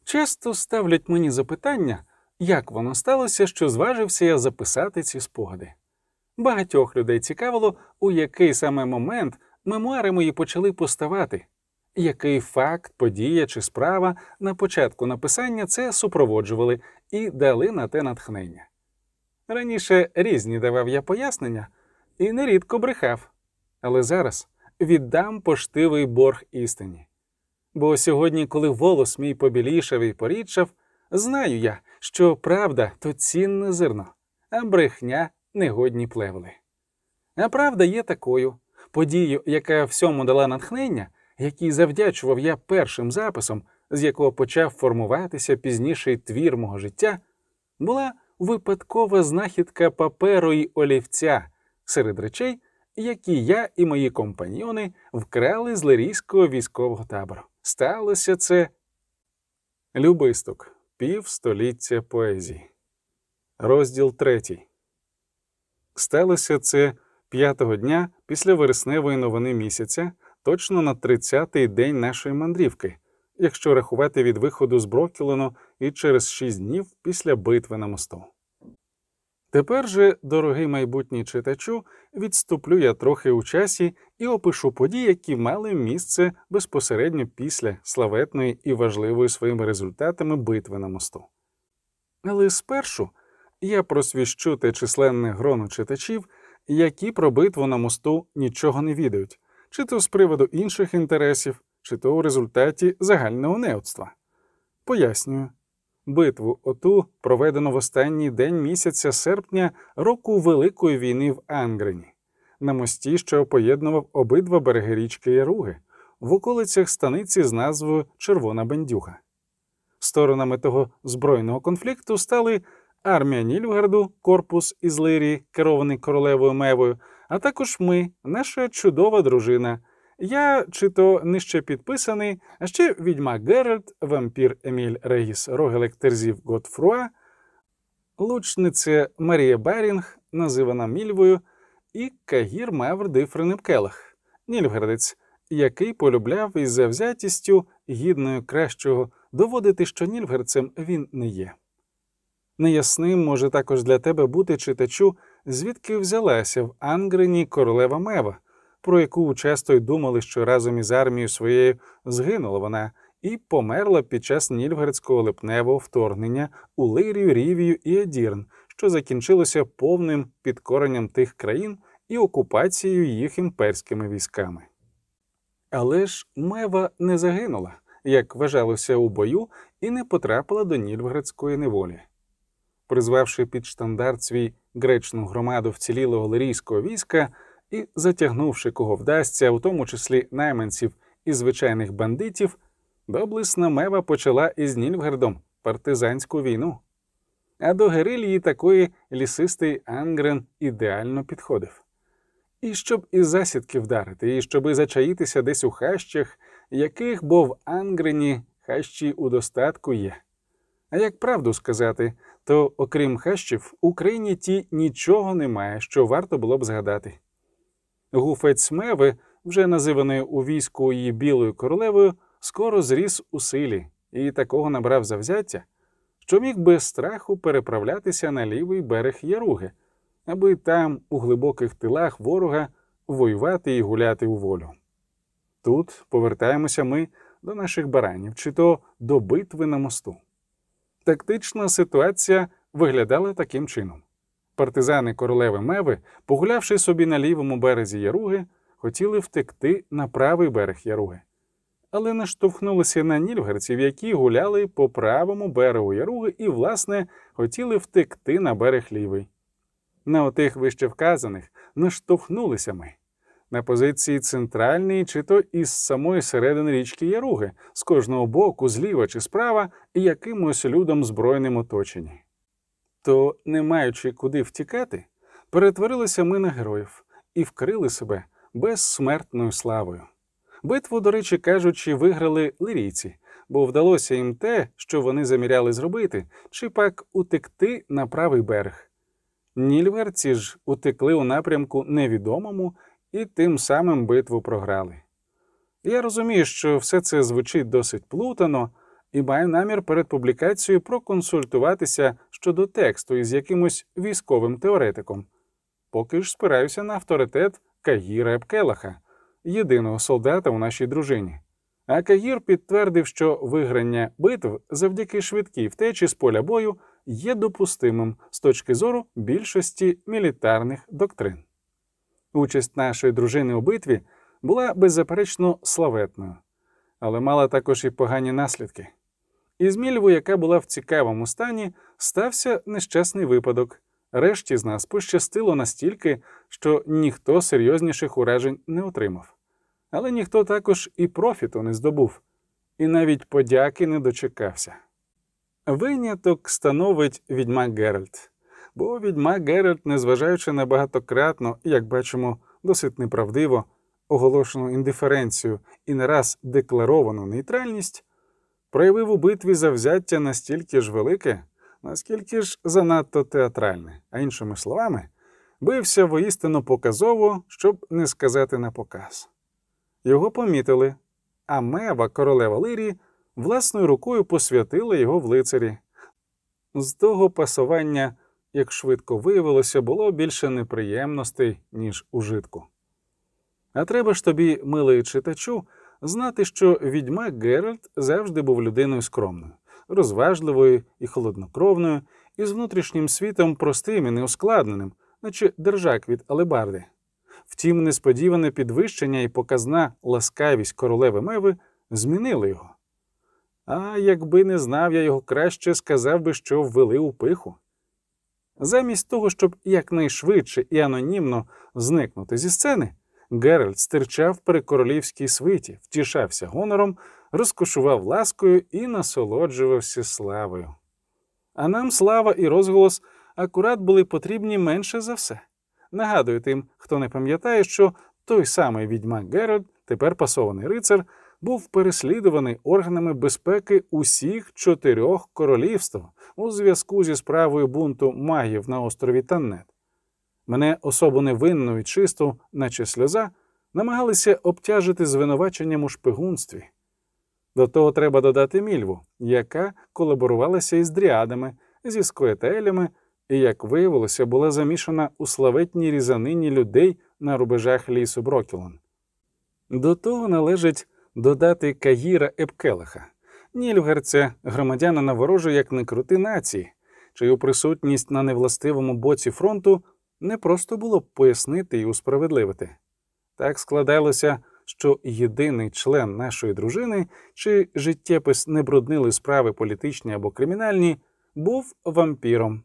Часто ставлять мені запитання, як воно сталося, що зважився я записати ці спогади. Багатьох людей цікавило, у який саме момент мемуари мої почали поставати, який факт, подія чи справа на початку написання це супроводжували і дали на те натхнення. Раніше різні давав я пояснення і нерідко брехав, але зараз віддам поштивий борг істині. Бо сьогодні, коли волос мій побілішав і порідшав, знаю я, що правда – то цінне зерно, а брехня – негодні плевели. А правда є такою. Подію, яка всьому дала натхнення, якій завдячував я першим записом, з якого почав формуватися пізніший твір мого життя, була випадкова знахідка паперу й олівця серед речей, які я і мої компаньйони вкрали з лирійського військового табору. Сталося це Любисток. Півстоліття поезії. Розділ 3. Сталося це 5-го дня після вересневої новини місяця, точно на 30-й день нашої мандрівки, якщо рахувати від виходу з Брокілену і через 6 днів після битви на мосту. Тепер же, дорогий майбутній читачу, відступлю я трохи у часі і опишу події, які мали місце безпосередньо після славетної і важливої своїми результатами битви на мосту. Але спершу я просвіщу те численне гроно читачів, які про битву на мосту нічого не відають, чи то з приводу інших інтересів, чи то у результаті загального неоцтва. Пояснюю. Битву оту проведено в останній день місяця серпня року Великої війни в Ангрені, на мості, що поєднував обидва береги річки Яруги, в околицях станиці з назвою Червона Бендюга. Сторонами того збройного конфлікту стали армія Нільфгарду, корпус із Лирії, керований королевою Мевою, а також ми, наша чудова дружина. Я, чи то нижче підписаний, а ще відьмак Геральт, вампір Еміль Регіс Рогелек Терзів Готфруа, лучниця Марія Барінг, називана Мільвою, і Кагір Мавр Дифренеп Келах, нільфгардець, який полюбляв із завзятістю, гідною кращого, доводити, що нільфгардцем він не є. Неясним може також для тебе бути, читачу, звідки взялася в Ангрені королева Мева, про яку часто й думали, що разом із армією своєю згинула вона і померла під час нільфгардського липневого вторгнення у Лирію, Рівію і Едірн, що закінчилося повним підкоренням тих країн і окупацією їх імперськими військами. Але ж Мева не загинула, як вважалося у бою, і не потрапила до нільфгардської неволі. Призвавши під штандарт свій гречну громаду вцілілого лирійського війська і затягнувши кого вдасться, у тому числі найманців і звичайних бандитів, доблесна Мева почала із Нільфгардом партизанську війну. А до герильї такої лісистий Ангрен ідеально підходив. І щоб із засідки вдарити, і щоби зачаїтися десь у хащах, яких, бо в Ангрені хащі у достатку є. А як правду сказати, то окрім хащів, в Україні ті нічого немає, що варто було б згадати. Гуфець Меви, вже називаний у війську її Білою королевою, скоро зріс у силі і такого набрав завзяття, що міг без страху переправлятися на лівий берег Яруги, аби там, у глибоких тилах ворога, воювати і гуляти у волю. Тут повертаємося ми до наших баранів, чи то до битви на мосту. Тактична ситуація виглядала таким чином. Партизани королеви Меви, погулявши собі на лівому березі Яруги, хотіли втекти на правий берег Яруги. Але наштовхнулися на нільфгардців, які гуляли по правому берегу Яруги і, власне, хотіли втекти на берег лівий. На отих вище вказаних наштовхнулися ми. На позиції центральної чи то із самої середини річки Яруги, з кожного боку, зліва чи справа, якимось людом збройним оточені. То, не маючи куди втікати, перетворилися ми на героїв і вкрили себе безсмертною славою. Битву, до речі кажучи, виграли лирійці, бо вдалося їм те, що вони заміряли зробити, чи пак утекти на правий берег. Нільфгардці ж утекли у напрямку невідомому і тим самим битву програли. Я розумію, що все це звучить досить плутано, і маю намір перед публікацією проконсультуватися щодо тексту із якимось військовим теоретиком. Поки ж спираюся на авторитет Кагіра Епкелаха, єдиного солдата у нашій дружині. А Кагір підтвердив, що виграння битв завдяки швидкій втечі з поля бою є допустимим з точки зору більшості мілітарних доктрин. Участь нашої дружини у битві була беззаперечно славетною, але мала також і погані наслідки. Із Мільву, яка була в цікавому стані, стався нещасний випадок. Решті з нас пощастило настільки, що ніхто серйозніших уражень не отримав. Але ніхто також і профіту не здобув, і навіть подяки не дочекався. Виняток становить відьмак Геральт. Бо відьмак Геральт, незважаючи на багатократно, як бачимо, досить неправдиво, оголошену індиференцію і не раз декларовану нейтральність, проявив у битві завзяття настільки ж велике, наскільки ж занадто театральне, а іншими словами, бився воістину показово, щоб не сказати на показ. Його помітили, а Мева, королева Лирії, власною рукою посвятила його в лицарі. З того пасування, як швидко виявилося, було більше неприємностей, ніж ужитку. А треба ж тобі, милий читачу, знати, що відьмак Геральт завжди був людиною скромною, розважливою і холоднокровною, і з внутрішнім світом простим і неускладненим, наче держак від алебарди. Втім, несподіване підвищення і показна ласкавість королеви Меви змінили його. А якби не знав я його краще, сказав би, що ввели у пиху. Замість того, щоб якнайшвидше і анонімно зникнути зі сцени, Геральт стирчав при королівській свиті, втішався гонором, розкошував ласкою і насолоджувався славою. А нам слава і розголос акурат були потрібні менше за все. Нагадую тим, хто не пам'ятає, що той самий відьмак Геральт, тепер пасований рицар, був переслідуваний органами безпеки усіх 4 королівств у зв'язку зі справою бунту магів на острові Таннет. Мене, особу невинну і чисту, наче сльоза, намагалися обтяжити звинуваченням у шпигунстві. До того треба додати Мільву, яка колаборувалася із дріадами, зі скоєтелями і, як виявилося, була замішана у славетній різанині людей на рубежах лісу Брокілон. До того належить додати Кагіра Епкелаха, нільфгарця, громадянина ворожої як не крути нації, чию присутність на невластивому боці фронту не просто було б пояснити і усправедливити. Так складалося, що єдиний член нашої дружини, чий життєпис не бруднили справи політичні або кримінальні, був вампіром.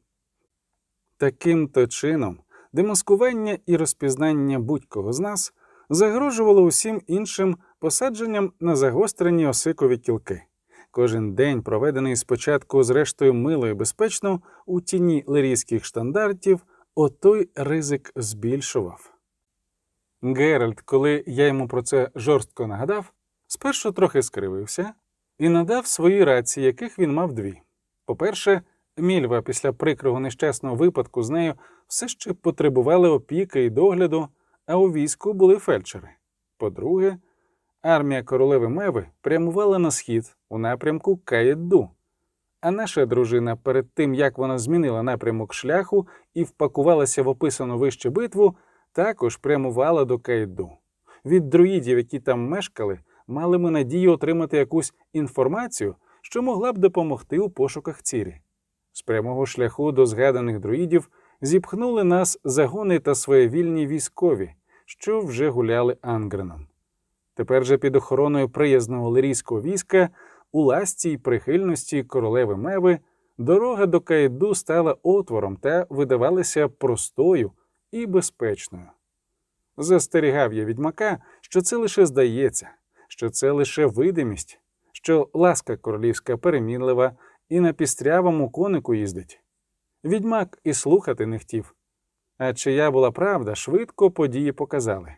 Таким-то чином демаскування і розпізнання будь-кого з нас загрожувало усім іншим посадженням на загострені осикові кілки. Кожен день, проведений спочатку зрештою мило і безпечно у тіні лирійських штандартів, отой ризик збільшував. Геральт, коли я йому про це жорстко нагадав, спершу трохи скривився і надав свої рації, яких він мав 2. По-перше, Мільва після прикрого нещасного випадку з нею все ще потребували опіки і догляду, а у війську були фельдшери. По-друге, армія королеви Меви прямувала на схід у напрямку Каїдду, а наша дружина перед тим, як вона змінила напрямок шляху і впакувалася в описану вище битву, також прямувала до Каїдду. Від друїдів, які там мешкали, мали ми надію отримати якусь інформацію, що могла б допомогти у пошуках Цірі. З прямого шляху до згаданих друїдів зіпхнули нас загони та своєвільні військові, що вже гуляли Ангреном. Тепер же під охороною приязного лирійського війська, у ласці й прихильності королеви Меви, дорога до Каїдду стала отвором та видавалася простою і безпечною. Застерігав я відьмака, що це лише здається, що це лише видимість, що ласка королівська перемінлива і на пістрявому конику їздить. Відьмак і слухати не хотів. А чия була правда, швидко події показали.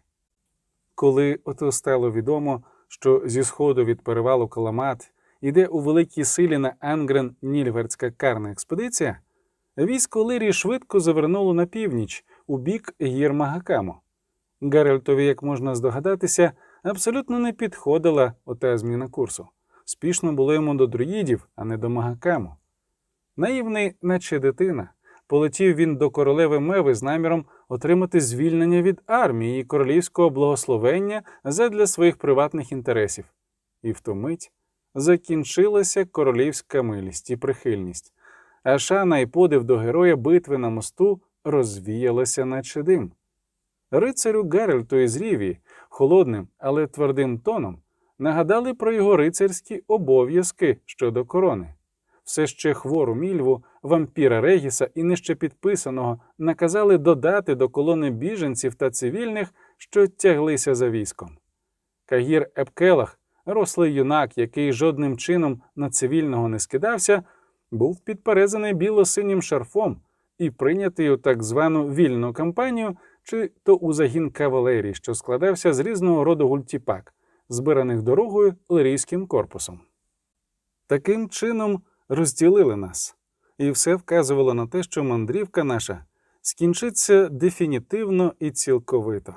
Коли ото стало відомо, що зі сходу від перевалу Каламат іде у великій силі на Ангрен нільфгардська карна експедиція, військо Лирії швидко завернуло на північ, у бік гір Магакамо. Геральтові, як можна здогадатися, абсолютно не підходила ота зміна курсу. спішно було йому до друїдів, а не до Магакаму. Наївний, наче дитина, полетів він до королеви Меви з наміром отримати звільнення від армії і королівського благословення задля своїх приватних інтересів. І в ту мить закінчилася королівська милість і прихильність, а шана і подив до героя битви на мосту розвіялася наче дим. Рицарю Геральту із Рівії холодним, але твердим тоном нагадали про його рицарські обов'язки щодо корони. Все ще хвору Мільву, вампіра Регіса і нижче підписаного наказали додати до колони біженців та цивільних, що тяглися за військом. Кагір Епкелах, рослий юнак, який жодним чином на цивільного не скидався, був підперезаний біло-синім шарфом і прийнятий у так звану вільну кампанію чи то у загін кавалерії, що складався з різного роду гультіпак, збираних дорогою лирійським корпусом. Таким чином розділили нас, і все вказувало на те, що мандрівка наша скінчиться дефінітивно і цілковито.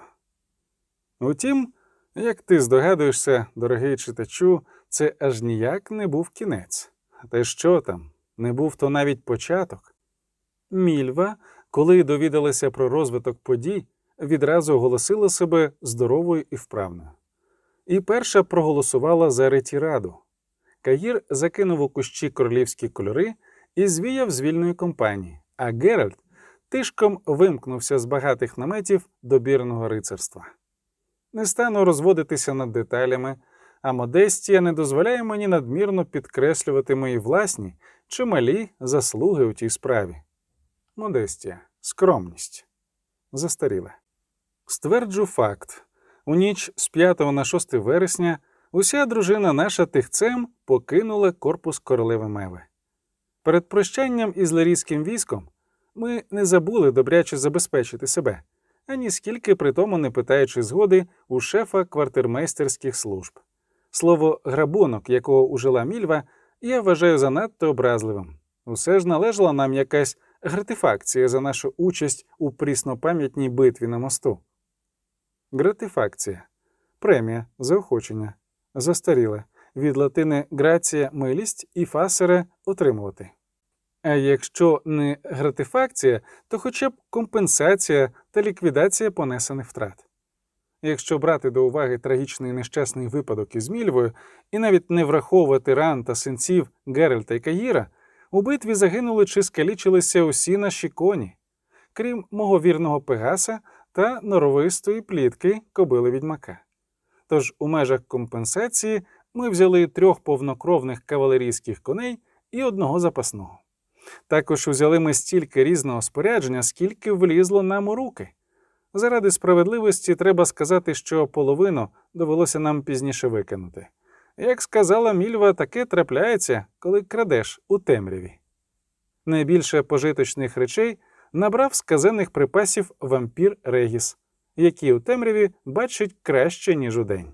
Утім, як ти здогадуєшся, дорогий читачу, це аж ніяк не був кінець. Та що там, не був то навіть початок. Мільва, коли довідалася про розвиток подій, відразу оголосила себе здоровою і вправною. І перша проголосувала за ретіраду. Кагір закинув у кущі королівські кольори і звіяв з вільної компанії, а Геральт тишком вимкнувся з багатих наметів добірного рицарства. Не стану розводитися над деталями, а модестія не дозволяє мені надмірно підкреслювати мої власні чи малі заслуги у тій справі. Модестія, скромність. Застаріле. Стверджу факт. У ніч з 5 на 6 вересня уся дружина наша тихцем покинула корпус королеви Меви. Перед прощанням із лирійським військом ми не забули добряче забезпечити себе, ані скільки при тому не питаючи згоди у шефа квартирмейстерських служб. Слово «грабунок», якого ужила Мільва, я вважаю занадто образливим. Усе ж належала нам якась гратифакція за нашу участь у пріснопам'ятній битві на мосту. Гратифакція – премія, заохочення, застаріле, від латини «грація» – милість і «фасере» – отримувати. А якщо не гратифакція, то хоча б компенсація та ліквідація понесених втрат. Якщо брати до уваги трагічний нещасний випадок із Мільвою і навіть не враховувати ран та синців Геральта і Кагіра, у битві загинули чи скалічилися усі наші коні, крім мого вірного Пегаса та норовистої плітки кобили відьмака. Тож у межах компенсації ми взяли 3 повнокровних кавалерійських коней і 1 запасного. Також взяли ми стільки різного спорядження, скільки влізло нам у руки. Заради справедливості треба сказати, що половину довелося нам пізніше викинути. Як сказала Мільва, таке трапляється, коли крадеш у темряві. Найбільше пожиточних речей набрав з казенних припасів вампір Регіс, який у темряві бачить краще, ніж удень.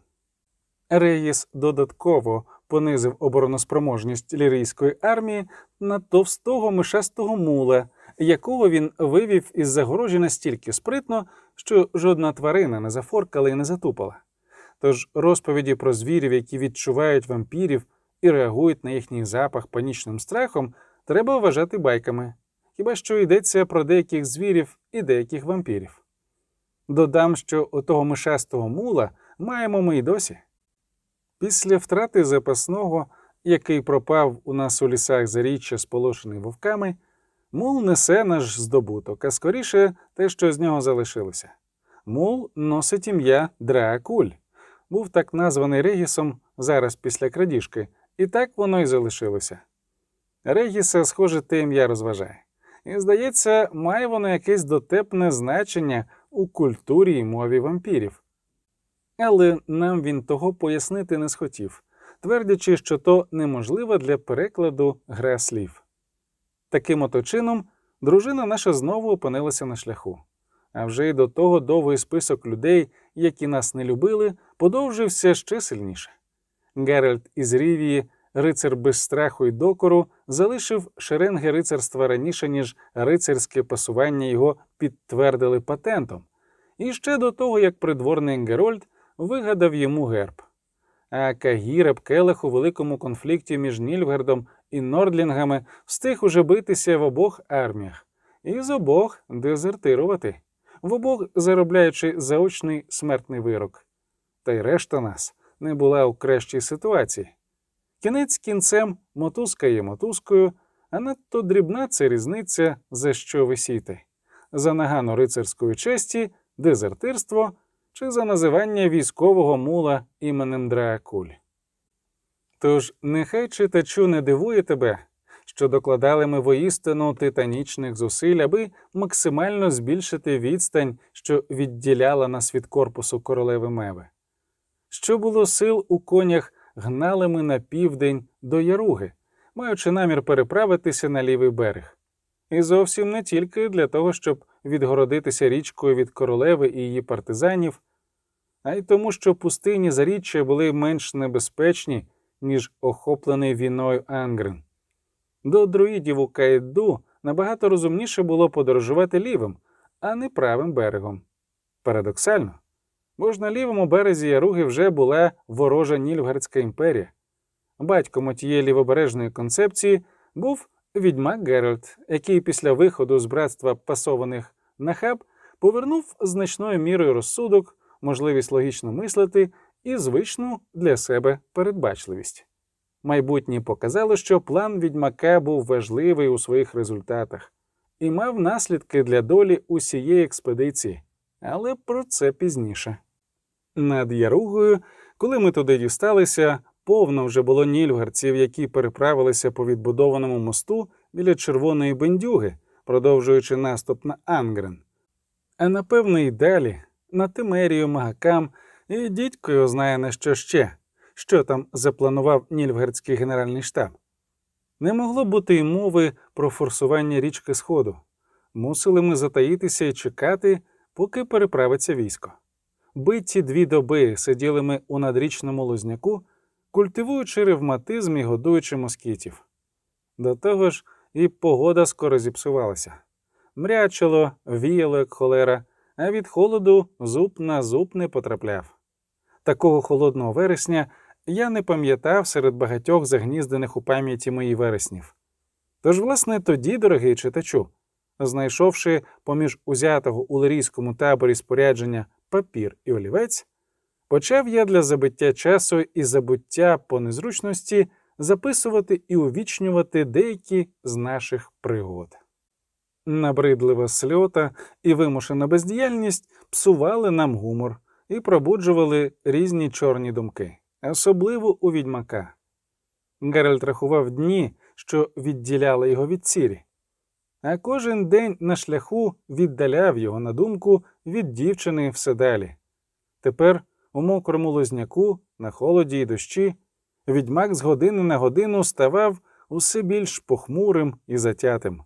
Регіс додатково понизив обороноспроможність лірійської армії на товстого мишастого мула, якого він вивів із загорожі настільки спритно, що жодна тварина не зафоркала і не затупала. Тож розповіді про звірів, які відчувають вампірів і реагують на їхній запах панічним страхом, треба вважати байками. Хіба що йдеться про деяких звірів і деяких вампірів. Додам, що отого мишастого мула маємо ми й досі. Після втрати запасного, який пропав у нас у лісах Заріччя, сполошений вовками, мул несе наш здобуток, а скоріше те, що з нього залишилося. Мул носить ім'я Драакуль. Був так названий Регісом зараз після крадіжки, і так воно й залишилося. Регіса, схоже, те ім'я розважає. І, здається, має воно якесь дотепне значення у культурі і мові вампірів. Але нам він того пояснити не схотів, твердячи, що то неможлива для перекладу гра слів. Таким ото чином, дружина наша знову опинилася на шляху. А вже й до того довгий список людей, які нас не любили, подовжився ще сильніше. Геральт із Рівії, рицар без страху й докору, залишив шеренги рицарства раніше, ніж рицарське пасування його підтвердили патентом. І ще до того, як придворний Герольд вигадав йому герб. а Кагір Келех у великому конфлікті між Нільфгардом і Нордлінгами встиг уже битися в обох арміях і з обох дезертирувати, в обох заробляючи заочний смертний вирок. Та й решта нас не була у кращій ситуації. Кінець кінцем, мотузка є мотузкою, а надто дрібна це різниця, за що висіти. За нагану рицарської честі, дезертирство чи за називання військового мула іменем Драакуль. Тож нехай читачу не дивує тебе, що докладали ми воістину титанічних зусиль, аби максимально збільшити відстань, що відділяла нас від корпусу королеви Меви. Що було сил у конях, гнали ми на південь до Яруги, маючи намір переправитися на лівий берег. І зовсім не тільки для того, щоб відгородитися річкою від королеви і її партизанів, а й тому, що пустині заріччя були менш небезпечні, ніж охоплений війною Ангрен. До друїдів у Каїдду набагато розумніше було подорожувати лівим, а не правим берегом. Парадоксально, бо ж на лівому березі Яруги вже була ворожа Нільфгардська імперія. Батьком тієї лівобережної концепції був відьмак Геральт, який після виходу з братства пасованих нахаб повернув значною мірою розсудок, можливість логічно мислити і звичну для себе передбачливість. Майбутнє показало, що план відьмака був важливий у своїх результатах і мав наслідки для долі усієї експедиції, але про це пізніше. Над Яругою, коли ми туди дісталися, повно вже було нільфгардців, які переправилися по відбудованому мосту біля Червоної Бендюги, продовжуючи наступ на Ангрен. А напевно й далі, на Темерію, Магакам і дідько його знає на що ще, що там запланував Нільфгардський генеральний штаб. Не могло бути й мови про форсування річки Сходу. Мусили ми затаїтися і чекати, поки переправиться військо. Биті 2 доби сиділи ми у надрічному лозняку, культивуючи ревматизм і годуючи москітів. До того ж, і погода скоро зіпсувалася. Мрячило, віяло, як холера, а від холоду зуб на зуб не потрапляв. Такого холодного вересня я не пам'ятав серед багатьох загніздених у пам'яті моїх вереснів. Тож, власне, тоді, дорогий читачу, знайшовши поміж узятого у лирійському таборі спорядження папір і олівець, почав я для забиття часу і забуття по незручності записувати і увічнювати деякі з наших пригод. Набридлива сльота і вимушена бездіяльність псували нам гумор і пробуджували різні чорні думки, особливо у відьмака. Геральт рахував дні, що відділяли його від Цірі, а кожен день на шляху віддаляв його на думку від дівчини все далі. Тепер у мокрому лозняку, на холоді й дощі, відьмак з години на годину ставав усе більш похмурим і затятим.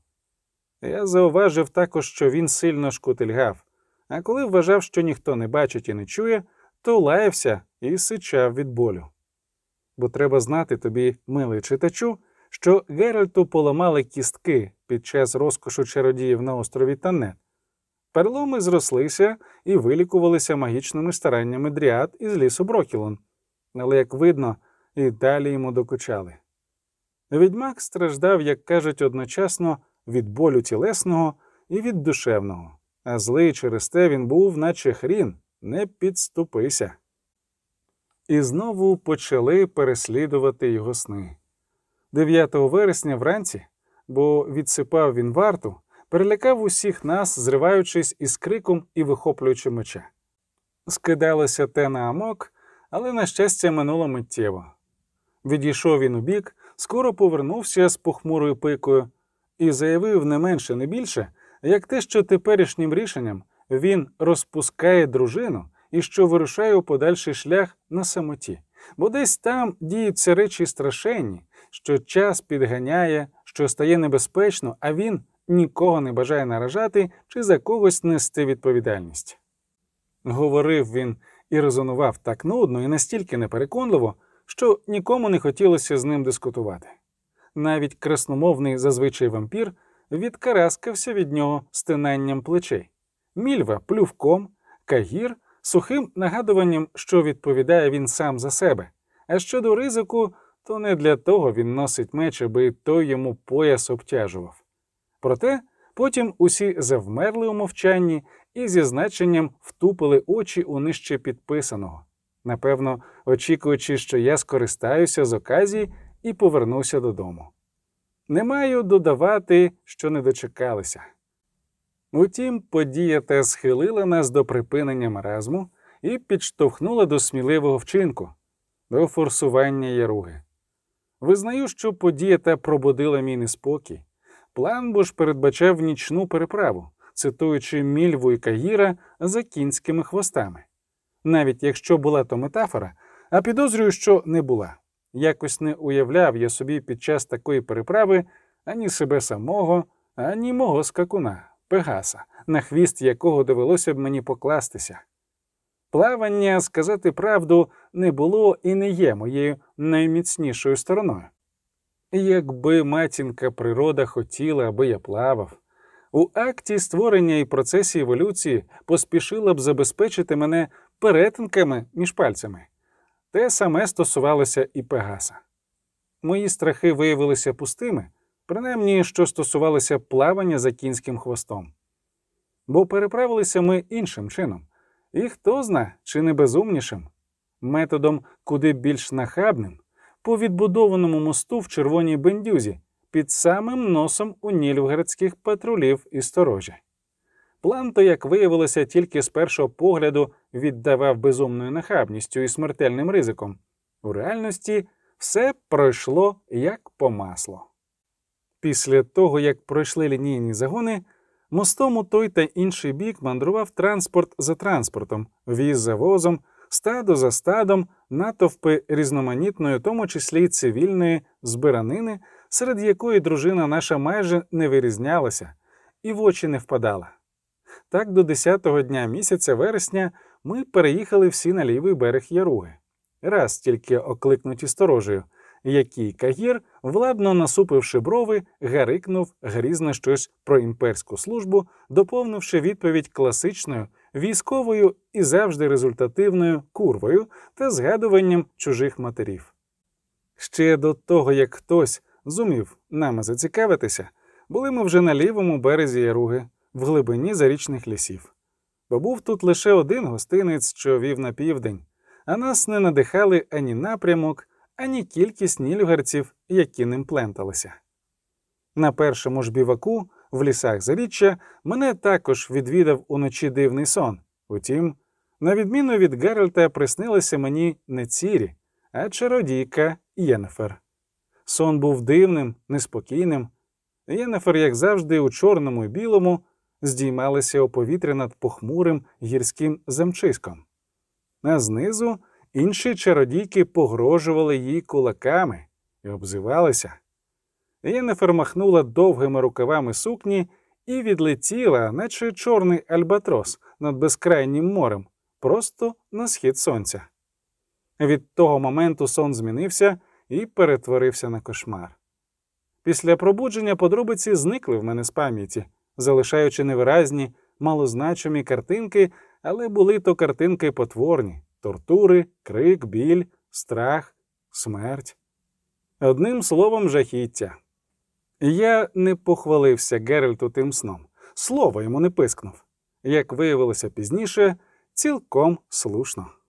Я зауважив також, що він сильно шкутильгав, а коли вважав, що ніхто не бачить і не чує, то лаявся і сичав від болю. Бо треба знати тобі, милий читачу, що Геральту поламали кістки під час розкошу чародіїв на острові Таннет. Переломи зрослися і вилікувалися магічними стараннями дріад із лісу Брокілон, але, як видно, і далі йому докучали. Відьмак страждав, як кажуть, одночасно від болю тілесного і від душевного, а злий через те він був, наче хрін, не підступися. І знову почали переслідувати його сни. 9 вересня вранці, бо відсипав він варту, перелякав усіх нас, зриваючись із криком і вихоплюючи меча. Скидалося те на амок, але, на щастя, минуло миттєво. Відійшов він убік, скоро повернувся з похмурою пикою і заявив не менше, не більше, як те, що теперішнім рішенням він розпускає дружину і що вирушає у подальший шлях на самоті. Бо десь там діються речі страшенні, що час підганяє, що стає небезпечно, а він нікого не бажає наражати чи за когось нести відповідальність. Говорив він і резонував так нудно і настільки непереконливо, що нікому не хотілося з ним дискутувати. Навіть красномовний зазвичай вампір відкараскався від нього стинанням плечей. Мільва – плювком, Кагір – сухим нагадуванням, що відповідає він сам за себе, А щодо ризику, то не для того він носить меч, аби той йому пояс обтяжував. Проте потім усі завмерли у мовчанні і зі значенням втупили очі у нижче підписаного, напевно, очікуючи, що я скористаюся з оказії і повернуся додому. Не маю додавати, що не дочекалися. Утім, подія та схилила нас до припинення маразму і підштовхнула до сміливого вчинку, до форсування Яруги. Визнаю, що подія та пробудила мій неспокій. План бо ж передбачав нічну переправу, цитуючи Мільву і Каїра за кінськими хвостами. Навіть якщо була то метафора, а підозрюю, що не була. Якось не уявляв я собі під час такої переправи ані себе самого, ані мого скакуна, Пегаса, на хвіст якого довелося б мені покластися. Плавання, сказати правду, не було і не є моєю найміцнішою стороною. Якби матінка природа хотіла, аби я плавав, у акті створення і процесі еволюції поспішила б забезпечити мене перетинками між пальцями. Те саме стосувалося і Пегаса. Мої страхи виявилися пустими, принаймні, що стосувалося плавання за кінським хвостом. Бо переправилися ми іншим чином. І хто зна, чи не безумнішим, методом куди більш нахабним, по відбудованому мосту в Червоній Бендюзі, під самим носом у нільфгардських патрулів і сторожі. План то, як виявилося, тільки з першого погляду віддавав безумною нахабністю і смертельним ризиком. У реальності все пройшло як по маслу. Після того, як пройшли лінійні загони, мостом у той та інший бік мандрував транспорт за транспортом, віз за возом, стадо за стадом, натовпи різноманітної, у тому числі й цивільної, збиранини, серед якої дружина наша майже не вирізнялася і в очі не впадала. Так до 10-го дня місяця вересня ми переїхали всі на лівий берег Яруги. Раз тільки окликнуті сторожею, який Каїр, владно насупивши брови, гарикнув грізно щось про імперську службу, доповнивши відповідь класичною, військовою і завжди результативною курвою та згадуванням чужих матерів. Ще до того, як хтось зумів нами зацікавитися, були ми вже на лівому березі Яруги, в глибині зарічних лісів. Бо був тут лише один гостинець, що вів на південь, а нас не надихали ані напрямок, ані кількість нільфгардців, які ним пленталися. На першому ж біваку, в лісах заріччя, мене також відвідав уночі дивний сон. Утім, на відміну від Геральта, приснилася мені не Цірі, а чародійка Єннефер. Сон був дивним, неспокійним. Єннефер, як завжди, у чорному і білому, здіймалася у повітря над похмурим гірським замчиськом. А знизу інші чародійки погрожували їй кулаками і обзивалися. Єннефер махнула довгими рукавами сукні і відлетіла, наче чорний альбатрос над безкрайнім морем, просто на схід сонця. Від того моменту сон змінився і перетворився на кошмар. Після пробудження подробиці зникли в мене з пам'яті, залишаючи невиразні, малозначимі картинки, але були то картинки потворні – тортури, крик, біль, страх, смерть. Одним словом, жахіття. Я не похвалився Геральту тим сном, слова йому не пискнув. Як виявилося пізніше, цілком слушно.